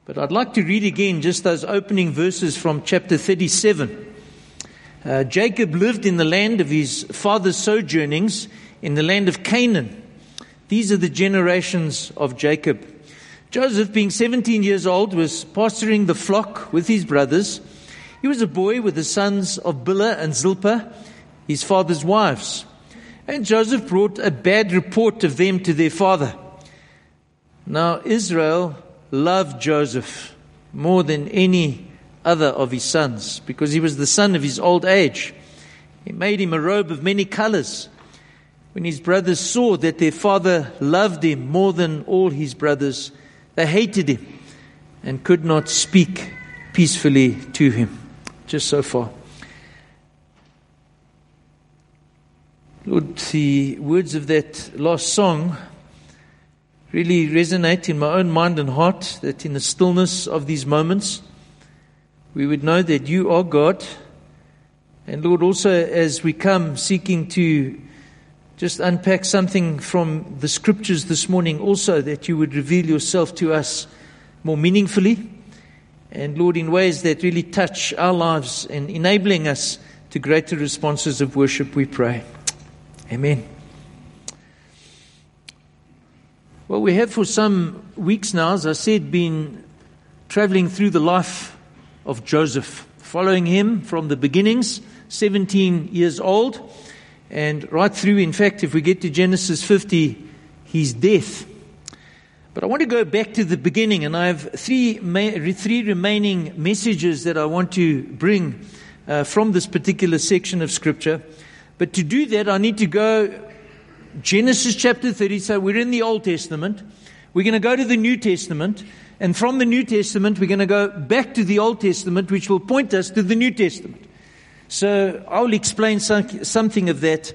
But I'd like to read again just those opening verses from chapter 37. Jacob lived in the land of his father's sojournings, in the land of Canaan. These are the generations of Jacob. Joseph, being 17 years old, was pasturing the flock with his brothers. He was a boy with the sons of Bilhah and Zilpah, his father's wives. And Joseph brought a bad report of them to their father. Now Israel loved Joseph more than any other of his sons, because he was the son of his old age. He made him a robe of many colors. When his brothers saw that their father loved him more than all his brothers, they hated him and could not speak peacefully to him. Just so far. Lord, the words of that last song really resonate in my own mind and heart, that in the stillness of these moments, we would know that you are God. And Lord, also as we come seeking to just unpack something from the scriptures this morning, also that you would reveal yourself to us more meaningfully. And Lord, in ways that really touch our lives and enabling us to greater responses of worship, we pray. Amen. Well, we have for some weeks now, as I said, been traveling through the life of Joseph, following him from the beginnings, 17 years old, and right through, in fact, if we get to Genesis 50, his death. But I want to go back to the beginning, and I have three remaining messages that I want to bring from this particular section of Scripture. But to do that, I need to go Genesis chapter 30, so we're in the Old Testament. We're going to go to the New Testament, and from the New Testament, we're going to go back to the Old Testament, which will point us to the New Testament. So I'll explain something of that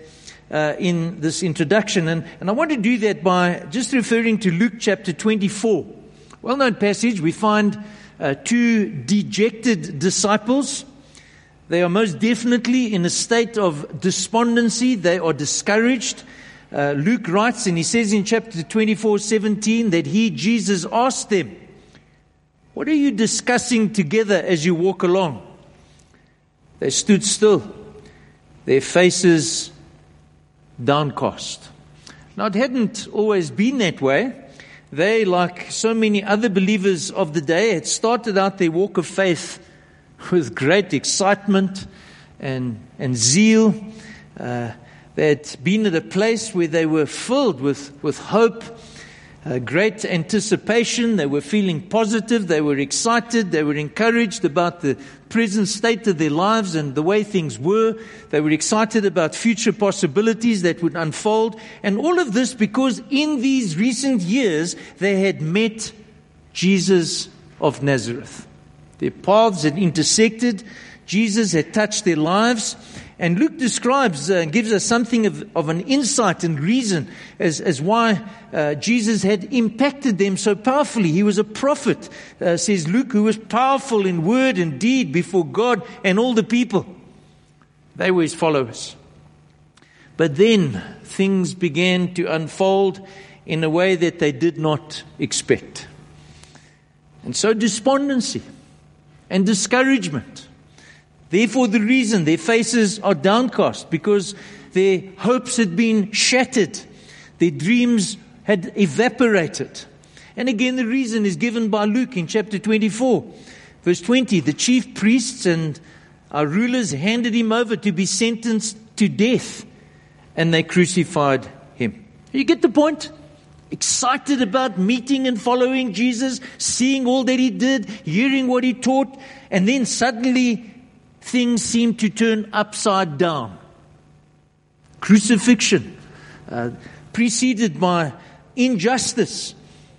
in this introduction, and I want to do that by just referring to Luke chapter 24. Well-known passage. We find two dejected disciples. They are most definitely in a state of despondency. They are discouraged. Luke writes, and he says in chapter 24:17, that he, Jesus, asked them, "What are you discussing together as you walk along?" They stood still, their faces downcast. Now, it hadn't always been that way. They, like so many other believers of the day, had started out their walk of faith with great excitement and zeal. They had been at a place where they were filled with hope, great anticipation. They were feeling positive. They were excited. They were encouraged about the present state of their lives and the way things were. They were excited about future possibilities that would unfold. And all of this because in these recent years, they had met Jesus of Nazareth. Their paths had intersected. Jesus had touched their lives. And Luke describes, gives us something of an insight and reason as why Jesus had impacted them so powerfully. He was a prophet, says Luke, who was powerful in word and deed before God and all the people. They were his followers. But then things began to unfold in a way that they did not expect. And so despondency and discouragement. Therefore, the reason their faces are downcast, because their hopes had been shattered. Their dreams had evaporated. And again, the reason is given by Luke in chapter 24, verse 20. The chief priests and our rulers handed him over to be sentenced to death, and they crucified him. You get the point? Excited about meeting and following Jesus, seeing all that he did, hearing what he taught, and then suddenly things seem to turn upside down. Crucifixion, preceded by injustice.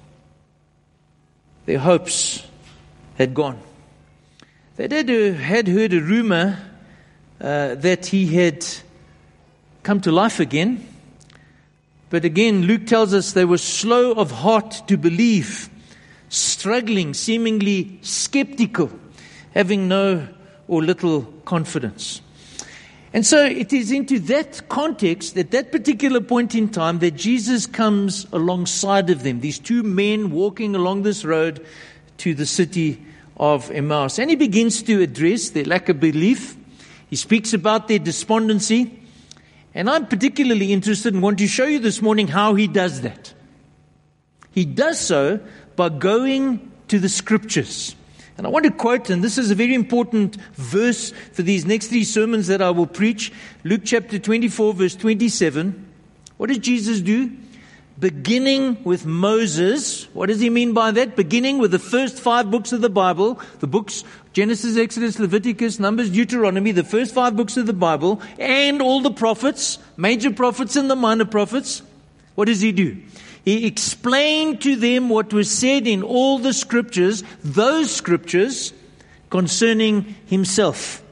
Their hopes had gone. They had heard a rumor that he had come to life again. But again, Luke tells us they were slow of heart to believe, struggling, seemingly skeptical, having no or little confidence. And so it is into that context, at that particular point in time, that Jesus comes alongside of them. These two men walking along this road to the city of Emmaus. And he begins to address their lack of belief. He speaks about their despondency. And I'm particularly interested and want to show you this morning how he does that. He does so by going to the Scriptures. And I want to quote, and this is a very important verse for these next 3 sermons that I will preach. Luke chapter 24, verse 27. What does Jesus do? Beginning with Moses. What does he mean by that? Beginning with the first 5 books of the Bible. The books, Genesis, Exodus, Leviticus, Numbers, Deuteronomy. The first 5 books of the Bible. And all the prophets. Major prophets and the minor prophets. What does he do? He explained to them what was said in all the Scriptures. Those Scriptures concerning himself.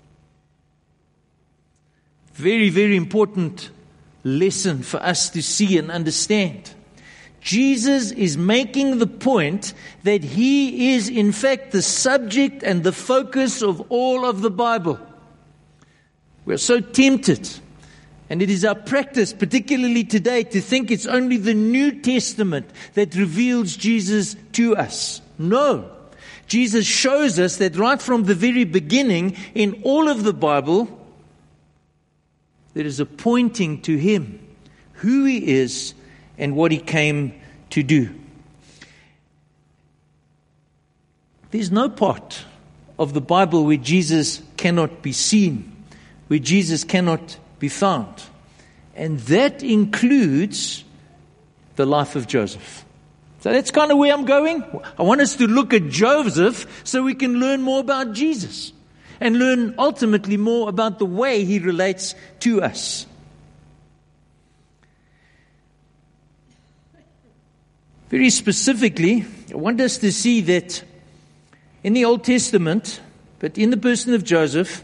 Very, very important lesson for us to see and understand. Jesus is making the point that he is in fact the subject and the focus of all of the Bible. We are so tempted, and it is our practice, particularly today, to think it's only the New Testament that reveals Jesus to us. No. Jesus shows us that right from the very beginning in all of the Bible, there is a pointing to him, who he is, and what he came to do. There's no part of the Bible where Jesus cannot be seen, where Jesus cannot be found. And that includes the life of Joseph. So that's kind of where I'm going. I want us to look at Joseph so we can learn more about Jesus. And learn ultimately more about the way he relates to us. Very specifically, I want us to see that in the Old Testament, but in the person of Joseph,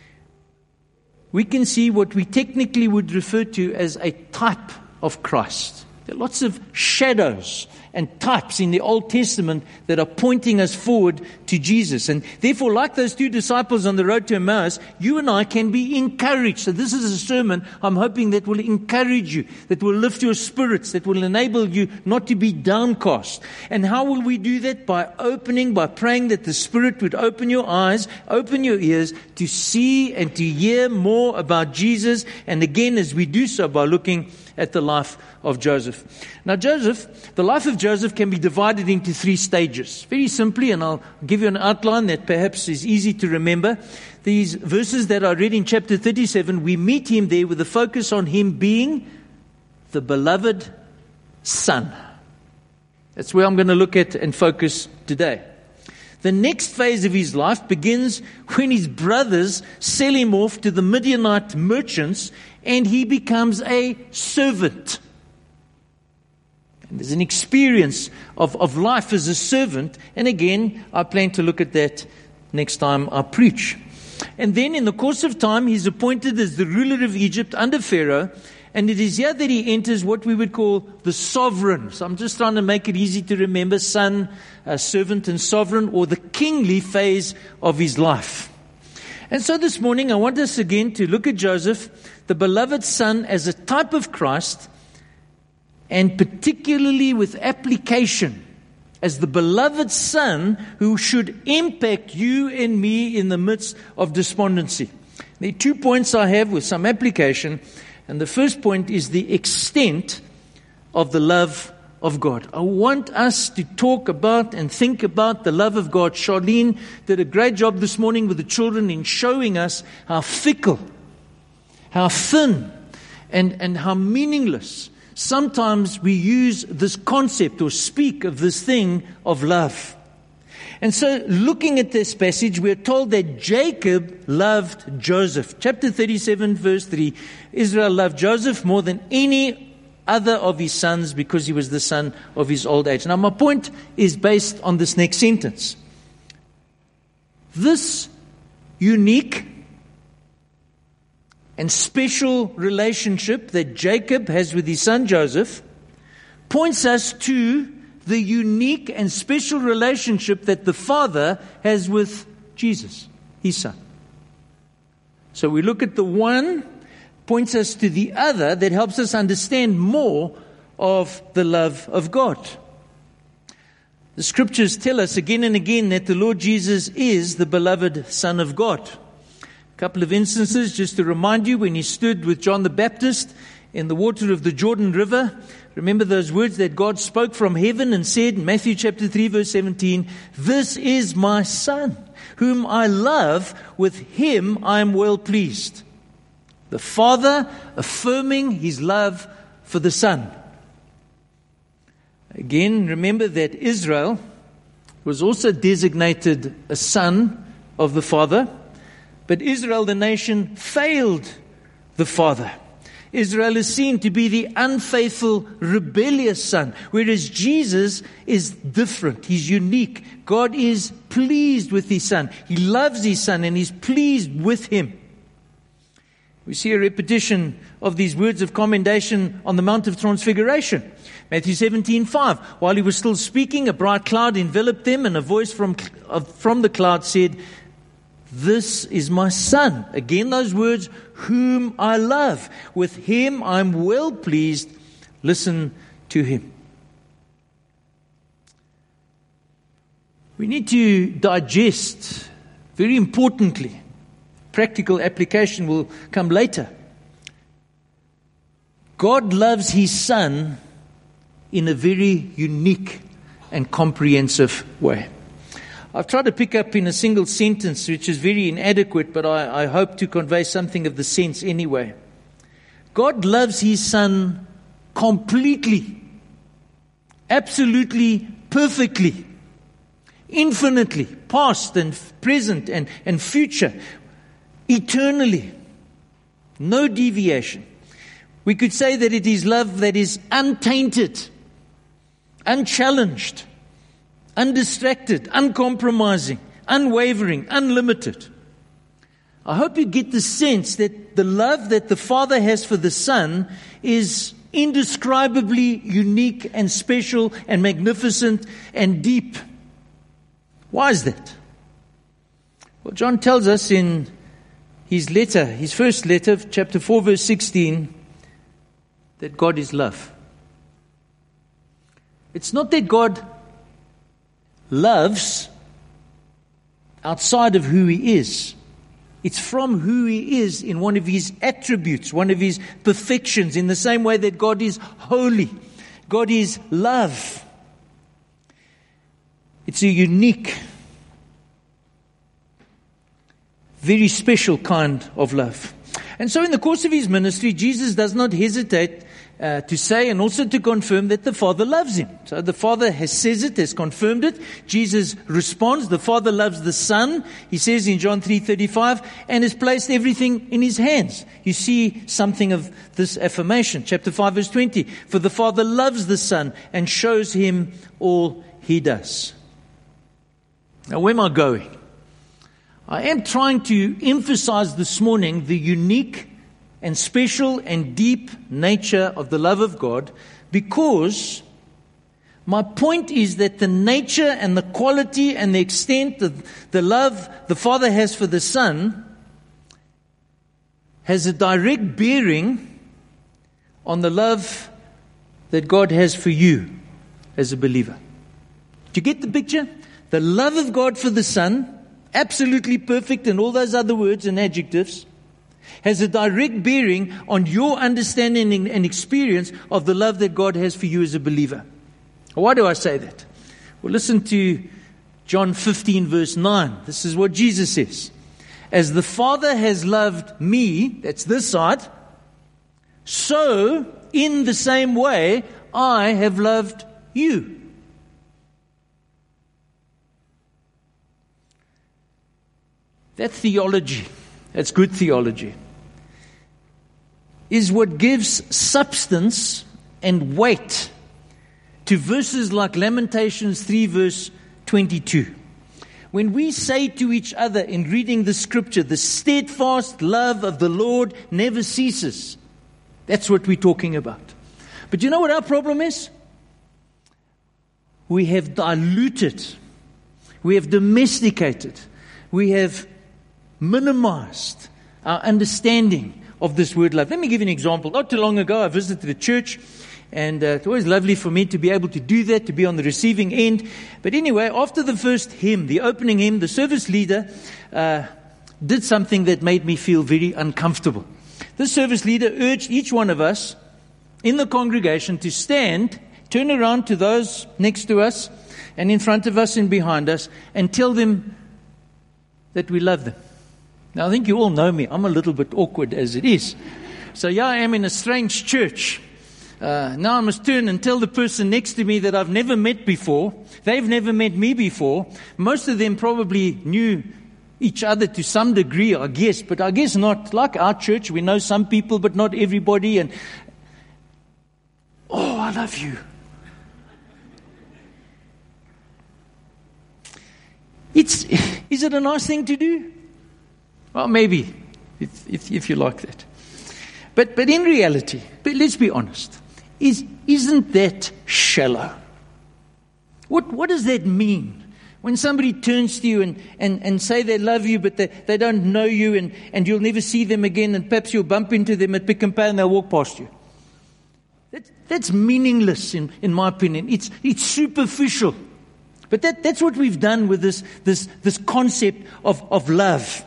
we can see what we technically would refer to as a type of Christ. There are lots of shadows and types in the Old Testament that are pointing us forward to Jesus. And therefore, like those 2 disciples on the road to Emmaus, you and I can be encouraged. So this is a sermon I'm hoping that will encourage you, that will lift your spirits, that will enable you not to be downcast. And how will we do that? By praying that the Spirit would open your eyes, open your ears to see and to hear more about Jesus. And again, as we do so, by looking at the life of Joseph. Now the life of Joseph can be divided into 3 stages. Very simply, and I'll give you an outline that perhaps is easy to remember. These verses that are read in chapter 37, we meet him there with a focus on him being the beloved son. That's where I'm going to look at and focus today. The next phase of his life begins when his brothers sell him off to the Midianite merchants and he becomes a servant. And there's an experience of life as a servant. And again, I plan to look at that next time I preach. And then in the course of time, he's appointed as the ruler of Egypt under Pharaoh. And it is here that he enters what we would call the sovereign. So I'm just trying to make it easy to remember: son, servant, and sovereign, or the kingly phase of his life. And so this morning I want us again to look at Joseph, the beloved son, as a type of Christ, and particularly with application as the beloved son who should impact you and me in the midst of despondency. There are 2 points I have with some application. And the first point is the extent of the love of God. I want us to talk about and think about the love of God. Charlene did a great job this morning with the children in showing us how fickle, how thin, and how meaningless sometimes we use this concept or speak of this thing of love. And so looking at this passage, we're told that Jacob loved Joseph. Chapter 37, verse 3. Israel loved Joseph more than any other of his sons because he was the son of his old age. Now my point is based on this next sentence. This unique and special relationship that Jacob has with his son Joseph points us to the unique and special relationship that the Father has with Jesus, his Son. So we look at the one, points us to the other, that helps us understand more of the love of God. The scriptures tell us again and again that the Lord Jesus is the beloved Son of God. A couple of instances just to remind you, when he stood with John the Baptist in the water of the Jordan River. Remember those words that God spoke from heaven and said in Matthew chapter 3 verse 17, "This is my Son, whom I love, with him I am well pleased." The Father affirming his love for the Son. Again, remember that Israel was also designated a son of the Father, but Israel, the nation, failed the Father. Israel is seen to be the unfaithful, rebellious son, whereas Jesus is different. He's unique. God is pleased with his Son. He loves his Son and he's pleased with him. We see a repetition of these words of commendation on the Mount of Transfiguration. Matthew 17:5. While he was still speaking, a bright cloud enveloped them, and a voice from the cloud said, "This is my Son." Again, those words, "whom I love. With him I am well pleased. Listen to him." We need to digest, very importantly, practical application will come later. God loves his Son in a very unique and comprehensive way. I've tried to pick up in a single sentence, which is very inadequate, but I hope to convey something of the sense anyway. God loves his Son completely, absolutely, perfectly, infinitely, past and present and future, eternally. No deviation. We could say that it is love that is untainted, unchallenged, undistracted, uncompromising, unwavering, unlimited. I hope you get the sense that the love that the Father has for the Son is indescribably unique and special and magnificent and deep. Why is that? Well, John tells us in his letter, his first letter, chapter 4, verse 16, that God is love. It's not that God loves outside of who he is. It's from who he is in one of his attributes, one of his perfections, in the same way that God is holy. God is love. It's a unique, very special kind of love. And so in the course of his ministry, Jesus does not hesitate to say and also to confirm that the Father loves him. So the Father says it, has confirmed it. Jesus responds, the Father loves the Son, he says in John 3:35, and has placed everything in his hands. You see something of this affirmation. Chapter 5 verse 20, for the Father loves the Son and shows him all he does. Now where am I going? I am trying to emphasize this morning the unique and special and deep nature of the love of God, because my point is that the nature and the quality and the extent of the love the Father has for the Son has a direct bearing on the love that God has for you as a believer. Do you get the picture? The love of God for the Son, absolutely perfect and all those other words and adjectives, has a direct bearing on your understanding and experience of the love that God has for you as a believer. Why do I say that? Well, listen to John 15 verse 9. This is what Jesus says. As the Father has loved me, that's this side, so in the same way I have loved you. That theology, that's good theology, is what gives substance and weight to verses like Lamentations 3 verse 22. When we say to each other in reading the scripture, the steadfast love of the Lord never ceases, that's what we're talking about. But you know what our problem is? We have diluted, we have domesticated, we have minimized our understanding of this word love. Let me give you an example. Not too long ago, I visited a church, And it's always lovely for me to be able to do that, to be on the receiving end. But anyway, after the first hymn, the opening hymn, the service leader did something that made me feel very uncomfortable. The service leader urged each one of us in the congregation to stand, turn around to those next to us and in front of us and behind us, and tell them that we love them. Now, I think you all know me. I'm a little bit awkward as it is. So yeah, I am in a strange church. Now I must turn and tell the person next to me that I've never met before. They've never met me before. Most of them probably knew each other to some degree, I guess, but I guess not. Like our church, we know some people, but not everybody. And oh, I love you. Is it a nice thing to do? Well, maybe, if you like that. But in reality, but let's be honest, isn't that shallow? What does that mean? When somebody turns to you and say they love you, but they don't know you, and you'll never see them again, and perhaps you'll bump into them at Pick n Pay and they'll walk past you. That's meaningless in my opinion. It's superficial. But that's what we've done with this concept of love.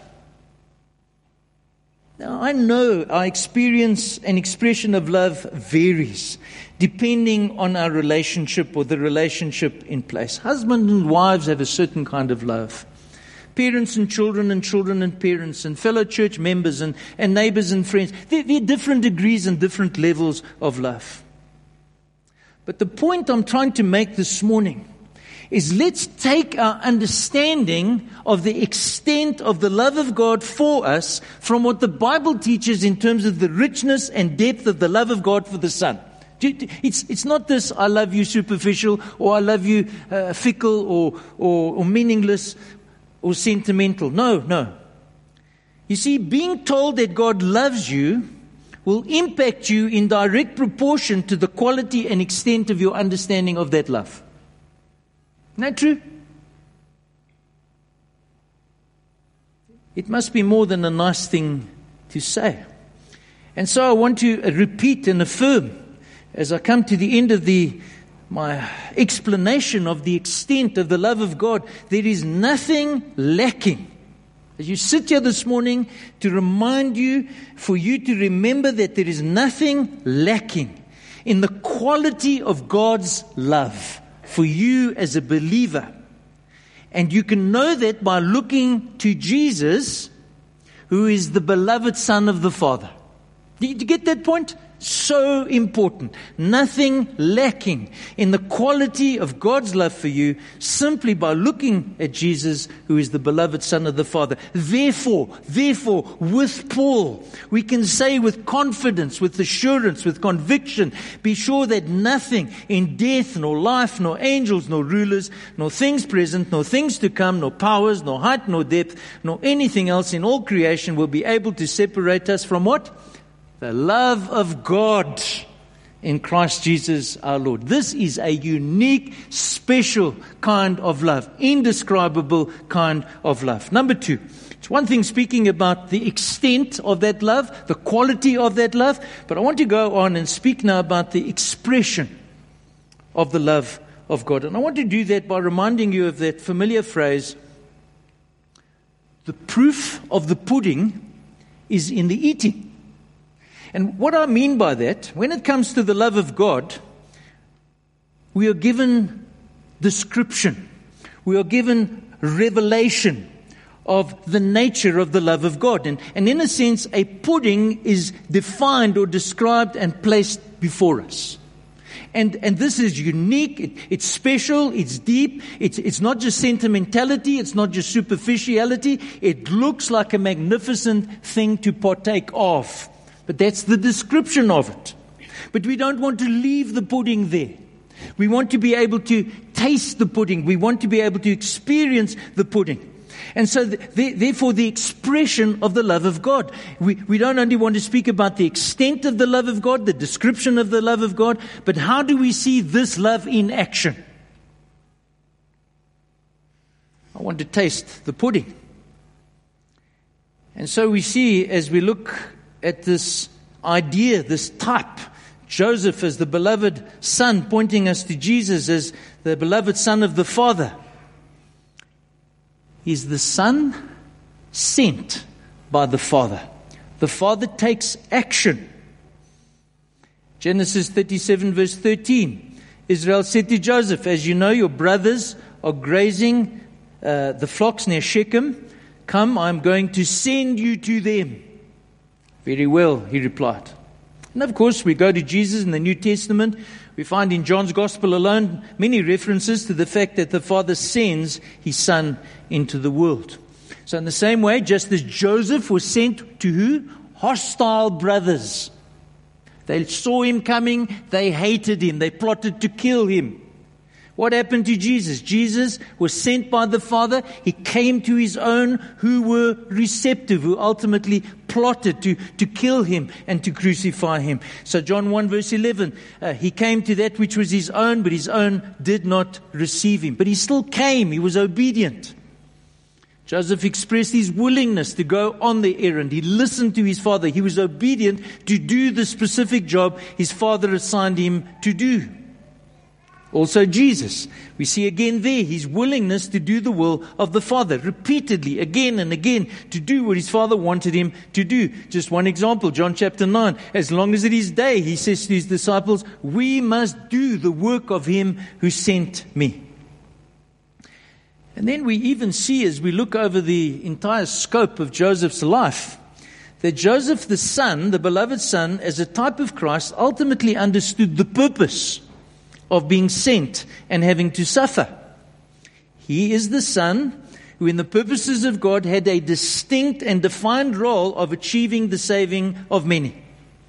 Now, I know our experience and expression of love varies depending on our relationship or the relationship in place. Husbands and wives have a certain kind of love. Parents and children and parents and fellow church members and neighbors and friends. There are different degrees and different levels of love. But the point I'm trying to make this morning is let's take our understanding of the extent of the love of God for us from what the Bible teaches in terms of the richness and depth of the love of God for the Son. It's not this I love you superficial, or I love you fickle or meaningless or sentimental. No. You see, being told that God loves you will impact you in direct proportion to the quality and extent of your understanding of that love. Isn't that true? It must be more than a nice thing to say. And so I want to repeat and affirm, as I come to the end of my explanation of the extent of the love of God, there is nothing lacking. As you sit here this morning, to remind you, for you to remember that there is nothing lacking in the quality of God's love for you as a believer. And you can know that by looking to Jesus, who is the beloved Son of the Father. Did you get that point? So important. Nothing lacking in the quality of God's love for you simply by looking at Jesus, who is the beloved Son of the Father. Therefore, with Paul, we can say with confidence, with assurance, with conviction, be sure that nothing in death, nor life, nor angels, nor rulers, nor things present, nor things to come, nor powers, nor height, nor depth, nor anything else in all creation will be able to separate us from what? The love of God in Christ Jesus our Lord. This is a unique, special kind of love. Indescribable kind of love. Number 2. It's one thing speaking about the extent of that love, the quality of that love, but I want to go on and speak now about the expression of the love of God. And I want to do that by reminding you of that familiar phrase, the proof of the pudding is in the eating. And what I mean by that, when it comes to the love of God, we are given description. We are given revelation of the nature of the love of God. And in a sense, a pudding is defined or described and placed before us. And this is unique, it's special, it's deep, it's not just sentimentality, it's not just superficiality, it looks like a magnificent thing to partake of. But that's the description of it. But we don't want to leave the pudding there. We want to be able to taste the pudding. We want to be able to experience the pudding. And so therefore the expression of the love of God. We don't only want to speak about the extent of the love of God, the description of the love of God, but how do we see this love in action? I want to taste the pudding. And so we see, as we look at this idea, this type, Joseph as the beloved son, pointing us to Jesus as the beloved son of the Father. He's the Son sent by the Father. The Father takes action. Genesis 37 verse 13. Israel said to Joseph, as you know, your brothers are grazing the flocks near Shechem. Come, I'm going to send you to them. Very well, he replied. And of course, we go to Jesus in the New Testament. We find in John's Gospel alone many references to the fact that the Father sends His Son into the world. So in the same way, just as Joseph was sent to who? Hostile brothers. They saw him coming, they hated him, they plotted to kill him. What happened to Jesus? Jesus was sent by the Father. He came to His own who were receptive, who ultimately plotted to kill Him and to crucify Him. So John 1 verse 11, He came to that which was His own, but His own did not receive Him. But He still came. He was obedient. Joseph expressed his willingness to go on the errand. He listened to his father. He was obedient to do the specific job his father assigned him to do. Also Jesus, we see again there his willingness to do the will of the Father, repeatedly, again and again, to do what his Father wanted him to do. Just one example, John chapter 9. As long as it is day, he says to his disciples, we must do the work of Him who sent me. And then we even see, as we look over the entire scope of Joseph's life, that Joseph the son, the beloved son, as a type of Christ, ultimately understood the purpose of being sent and having to suffer. He is the Son who in the purposes of God had a distinct and defined role of achieving the saving of many.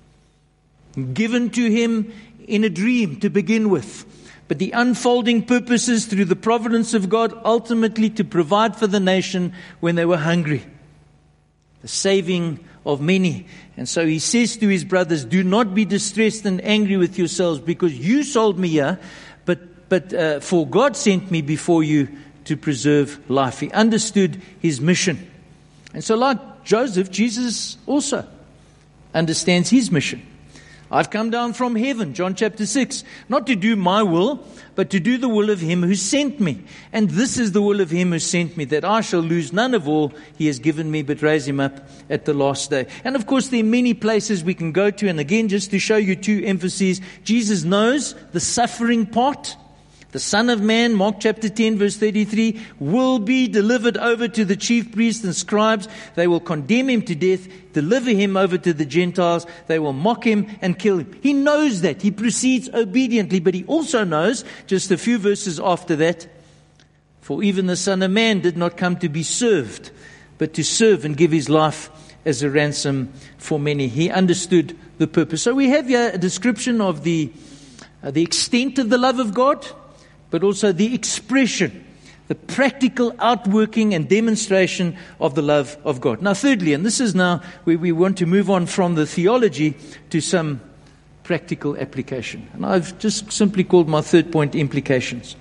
Given to Him in a dream to begin with, but the unfolding purposes through the providence of God ultimately to provide for the nation when they were hungry. The saving of many. And so he says to his brothers, do not be distressed and angry with yourselves because you sold me here, but for God sent me before you to preserve life. He understood his mission. And so like Joseph, Jesus also understands his mission. I've come down from heaven, John chapter 6, not to do my will, but to do the will of Him who sent me. And this is the will of Him who sent me, that I shall lose none of all He has given me, but raise him up at the last day. And of course, there are many places we can go to. And again, just to show you two emphases, Jesus knows the suffering part. The Son of Man, Mark chapter 10, verse 33, will be delivered over to the chief priests and scribes. They will condemn Him to death, deliver Him over to the Gentiles. They will mock Him and kill Him. He knows that. He proceeds obediently, but He also knows, just a few verses after that, for even the Son of Man did not come to be served, but to serve and give His life as a ransom for many. He understood the purpose. So we have here a description of the extent of the love of God, but also the expression, the practical outworking and demonstration of the love of God. Now thirdly, and this is now where we want to move on from the theology to some practical application. And I've just simply called my third point implications.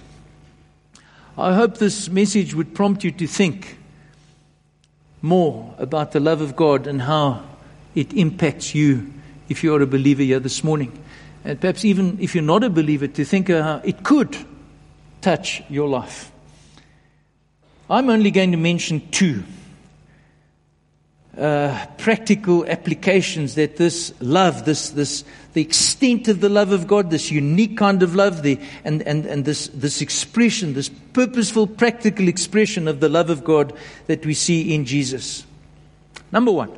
I hope this message would prompt you to think more about the love of God and how it impacts you if you are a believer here this morning. And perhaps even if you're not a believer, to think how it could touch your life. I'm only going to mention two practical applications that this love, the extent of the love of God, this unique kind of love, and this expression, this purposeful, practical expression of the love of God that we see in Jesus. Number one,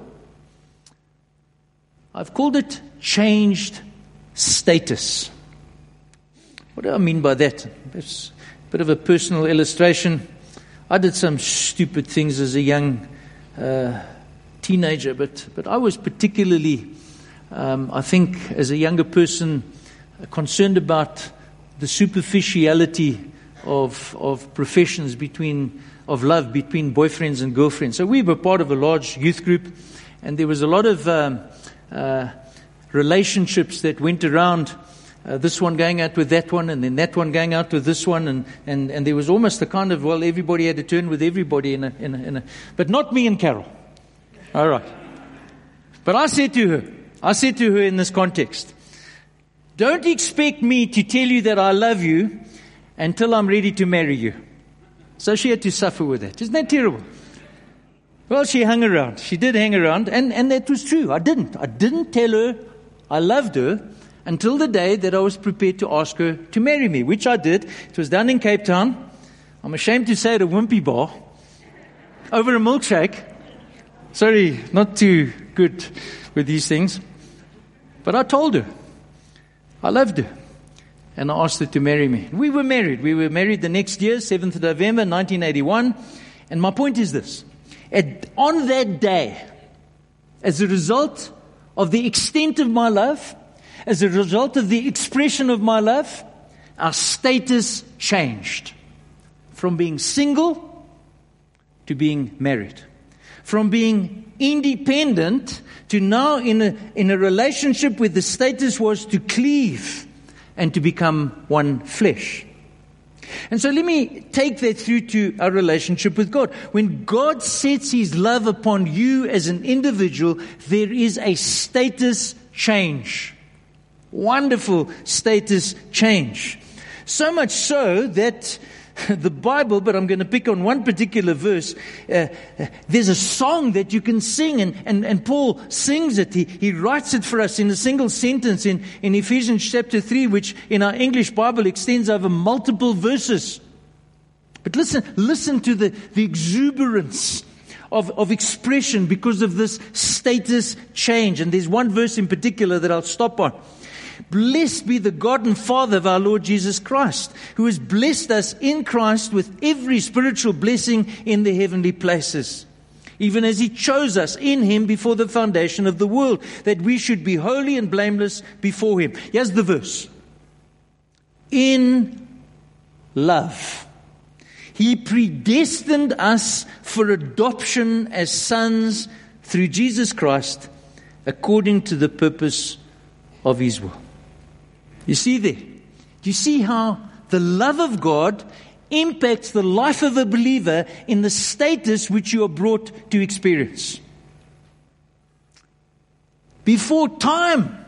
I've called it changed status. What do I mean by that? It's a bit of a personal illustration. I did some stupid things as a young teenager, but I was particularly, I think, as a younger person, concerned about the superficiality of professions of love between boyfriends and girlfriends. So we were part of a large youth group, and there was a lot of relationships that went around. This one going out with that one, and then that one going out with this one, and there was almost a kind of, well, everybody had to turn with everybody but not me and Carol. All right. But I said to her in this context, Don't expect me to tell you that I love you until I'm ready to marry you. So she had to suffer with that. Isn't that terrible? Well, she hung around. She did hang around, and that was true. I didn't tell her I loved her until the day that I was prepared to ask her to marry me, which I did. It was done in Cape Town. I'm ashamed to say at a Wimpy bar, over a milkshake. Sorry, not too good with these things. But I told her I loved her, and I asked her to marry me. We were married. We were married the next year, 7th of November, 1981. And my point is this. On that day, as a result of the extent of my love, as a result of the expression of my love, our status changed. From being single to being married. From being independent to now in a relationship where the status was to cleave and to become one flesh. And so let me take that through to our relationship with God. When God sets His love upon you as an individual, there is a status change. Wonderful status change. So much so that the Bible, but I'm going to pick on one particular verse. There's a song that you can sing, and Paul sings it. He writes it for us in a single sentence in Ephesians chapter 3, which in our English Bible extends over multiple verses. But listen to the exuberance of expression because of this status change. And there's one verse in particular that I'll stop on. Blessed be the God and Father of our Lord Jesus Christ, who has blessed us in Christ with every spiritual blessing in the heavenly places, even as He chose us in Him before the foundation of the world, that we should be holy and blameless before Him. Here's the verse. In love, He predestined us for adoption as sons through Jesus Christ, according to the purpose of His will. You see there? Do you see how the love of God impacts the life of a believer in the status which you are brought to experience? Before time,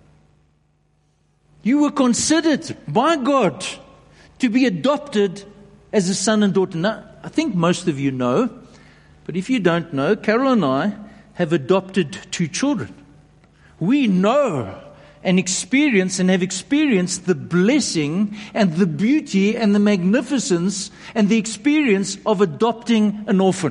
you were considered by God to be adopted as a son and daughter. Now, I think most of you know, but if you don't know, Carol and I have adopted 2 children. We know and experience and have experienced the blessing and the beauty and the magnificence and the experience of adopting an orphan.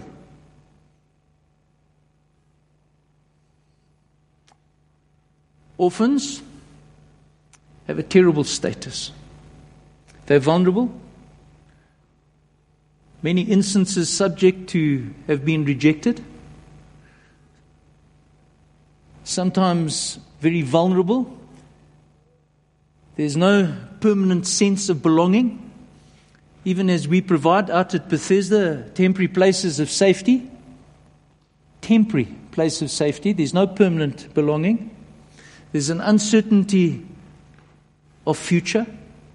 Orphans have a terrible status. They're vulnerable. Many instances subject to have been rejected. Sometimes very vulnerable. There's no permanent sense of belonging. Even as we provide out at Bethesda temporary places of safety. Temporary place of safety. There's no permanent belonging. There's an uncertainty of future.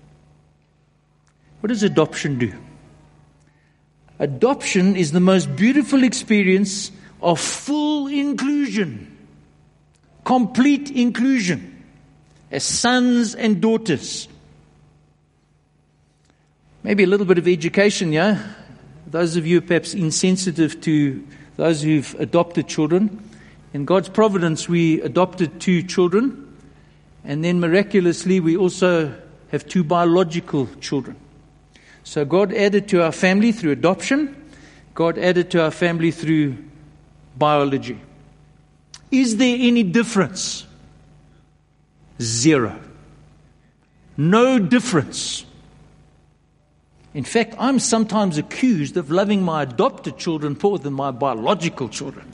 What does adoption do? Adoption is the most beautiful experience of full inclusion. Complete inclusion. As sons and daughters. Maybe a little bit of education, yeah? Those of you perhaps insensitive to those who've adopted children. In God's providence, we adopted 2 children. And then miraculously, we also have 2 biological children. So God added to our family through adoption. God added to our family through biology. Is there any difference? 0. No difference. In fact, I'm sometimes accused of loving my adopted children more than my biological children.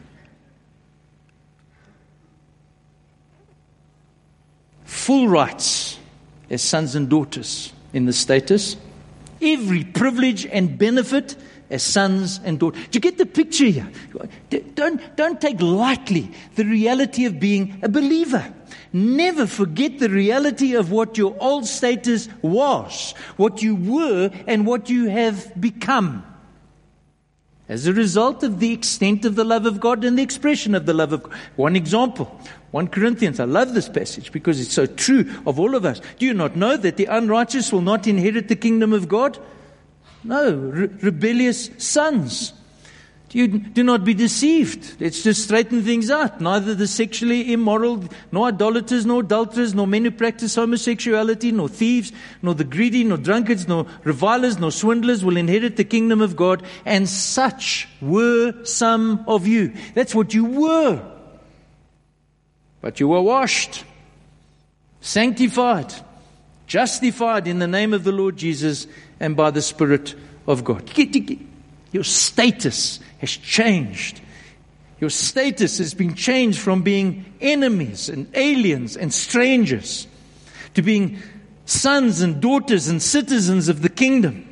Full rights as sons and daughters in the status. Every privilege and benefit as sons and daughters. Do you get the picture here? Don't take lightly the reality of being a believer. Never forget the reality of what your old status was, what you were, and what you have become. as a result of the extent of the love of God and the expression of the love of God. One example, 1 Corinthians. I love this passage because it's so true of all of us. Do you not know that the unrighteous will not inherit the kingdom of God? No, rebellious sons. Do not be deceived. Let's just straighten things out. Neither the sexually immoral, nor idolaters, nor adulterers, nor men who practice homosexuality, nor thieves, nor the greedy, nor drunkards, nor revilers, nor swindlers will inherit the kingdom of God. And such were some of you. That's what you were. But you were washed, sanctified, justified in the name of the Lord Jesus and by the Spirit of God. Your status has changed. Your status has been changed from being enemies and aliens and strangers to being sons and daughters and citizens of the kingdom.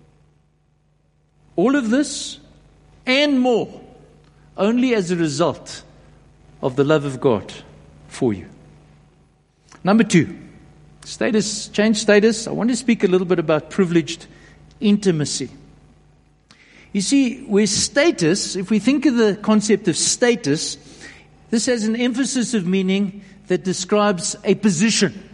All of this and more only as a result of the love of God for you. Number 2, status, change status. I want to speak a little bit about privileged intimacy. You see, where status, if we think of the concept of status, this has an emphasis of meaning that describes a position.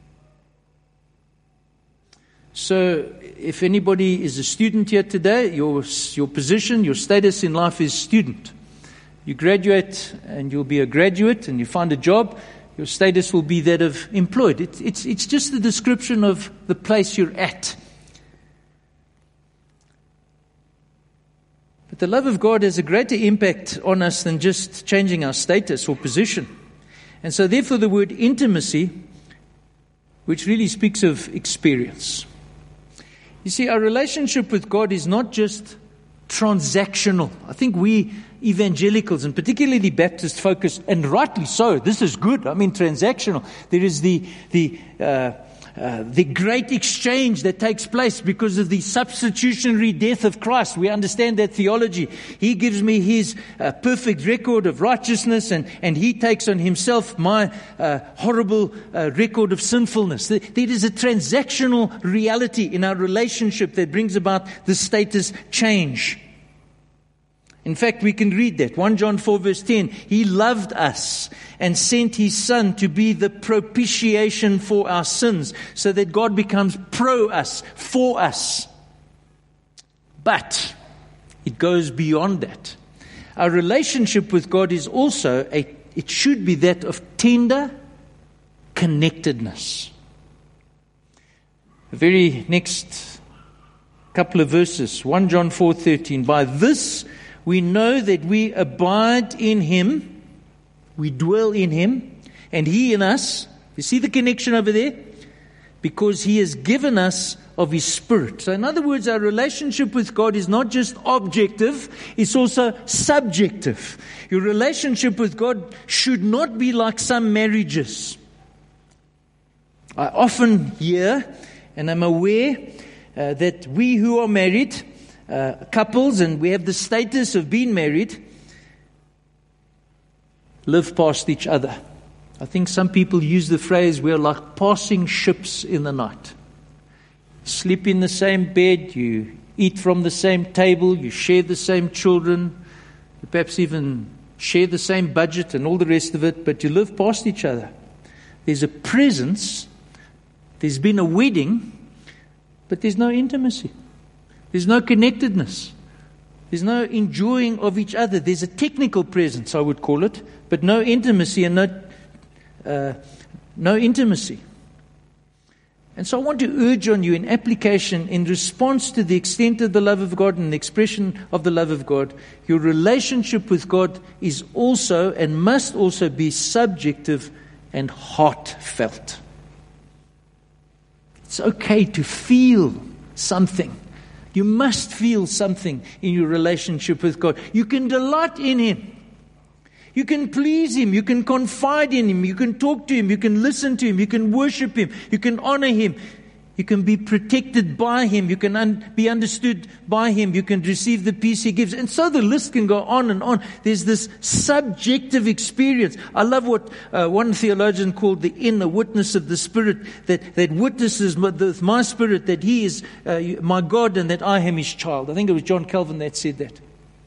So, if anybody is a student here today, your position, your status in life is student. You graduate and you'll be a graduate and you find a job, your status will be that of employed. It's just the description of the place you're at. But the love of God has a greater impact on us than just changing our status or position. And so therefore the word intimacy, which really speaks of experience. You see, our relationship with God is not just transactional. I think we evangelicals, and particularly Baptist focused, and rightly so, this is good. I mean, transactional. There is the great exchange that takes place because of the substitutionary death of Christ. We understand that theology. He gives me His perfect record of righteousness, and He takes on Himself my horrible record of sinfulness. There is a transactional reality in our relationship that brings about the status change. In fact, we can read that. 1 John 4 verse 10. He loved us and sent His Son to be the propitiation for our sins, so that God becomes pro us, for us. But it goes beyond that. Our relationship with God is also it should be that of tender connectedness. The very next couple of verses, 1 John 4:13. By this we know that we abide in Him, we dwell in Him, and He in us. You see the connection over there? Because He has given us of His Spirit. So in other words, our relationship with God is not just objective, it's also subjective. Your relationship with God should not be like some marriages. I often hear, and I'm aware, that we who are married, couples, and we have the status of being married, live past each other. I think some people use the phrase, we're like passing ships in the night. Sleep in the same bed, you eat from the same table, you share the same children, you perhaps even share the same budget and all the rest of it, but you live past each other. There's a presence, there's been a wedding, but there's no intimacy. There's no connectedness. There's no enjoying of each other. There's a technical presence, I would call it, but no intimacy and no intimacy. And so I want to urge on you in application, in response to the extent of the love of God and the expression of the love of God, your relationship with God is also and must also be subjective and heartfelt. It's okay to feel something. You must feel something in your relationship with God. You can delight in Him. You can please Him. You can confide in Him. You can talk to Him. You can listen to Him. You can worship Him. You can honor Him. You can be protected by Him. You can be understood by Him. You can receive the peace He gives. And so the list can go on and on. There's this subjective experience. I love what one theologian called the inner witness of the Spirit, that witnesses with my spirit that He is my God and that I am His child. I think it was John Calvin that said that.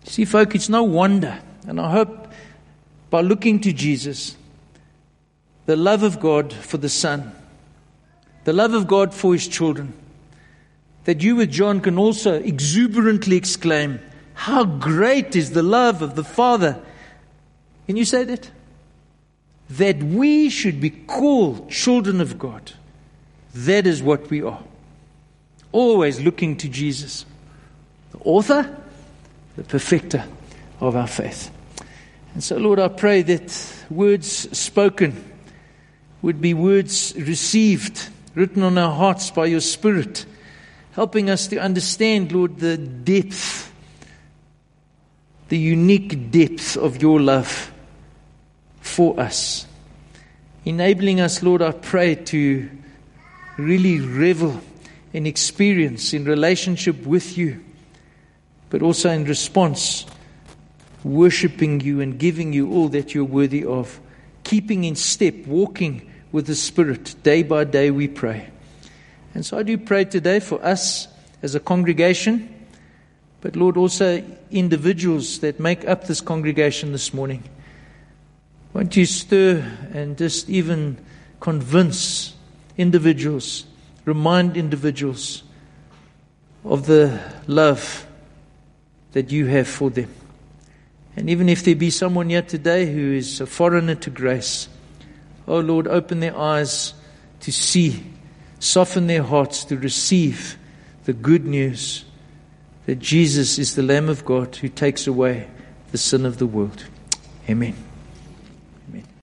See, folk, it's no wonder, and I hope by looking to Jesus, the love of God for the Son, the love of God for His children, that you with John can also exuberantly exclaim, how great is the love of the Father. Can you say that? That we should be called children of God. That is what we are. Always looking to Jesus, the author, the perfecter of our faith. And so, Lord, I pray that words spoken would be words received, written on our hearts by your Spirit, helping us to understand, Lord, the depth, the unique depth of your love for us. Enabling us, Lord, I pray, to really revel in experience, in relationship with you, but also in response, worshiping you and giving you all that you're worthy of, keeping in step, walking with the Spirit day by day, we pray. And so I do pray today for us as a congregation, but Lord, also individuals that make up this congregation this morning. Won't you stir and just even convince individuals, remind individuals of the love that you have for them. And even if there be someone here today who is a foreigner to grace, oh Lord, open their eyes to see, soften their hearts to receive the good news that Jesus is the Lamb of God who takes away the sin of the world. Amen.